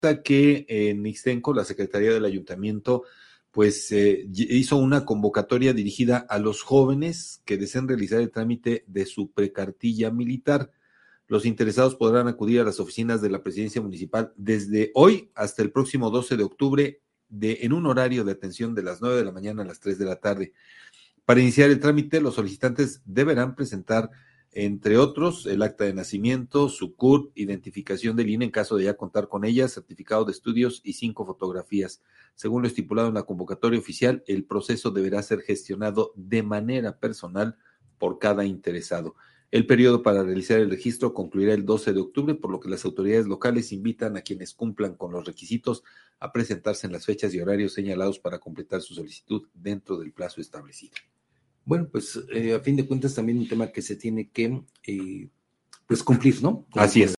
que en Ixtenco, la Secretaría del Ayuntamiento, pues hizo una convocatoria dirigida a los jóvenes que deseen realizar el trámite de su precartilla militar. Los interesados podrán acudir a las oficinas de la Presidencia Municipal desde hoy hasta el próximo 12 de octubre en un horario de atención de las 9 de la mañana a las 3 de la tarde. Para iniciar el trámite, los solicitantes deberán presentar, entre otros, el acta de nacimiento, su CURP, identificación del INE en caso de ya contar con ella, certificado de estudios y 5 fotografías. Según lo estipulado en la convocatoria oficial, el proceso deberá ser gestionado de manera personal por cada interesado. El periodo para realizar el registro concluirá el 12 de octubre, por lo que las autoridades locales invitan a quienes cumplan con los requisitos a presentarse en las fechas y horarios señalados para completar su solicitud dentro del plazo establecido. Bueno, pues a fin de cuentas también un tema que se tiene que pues cumplir, ¿no? Así es.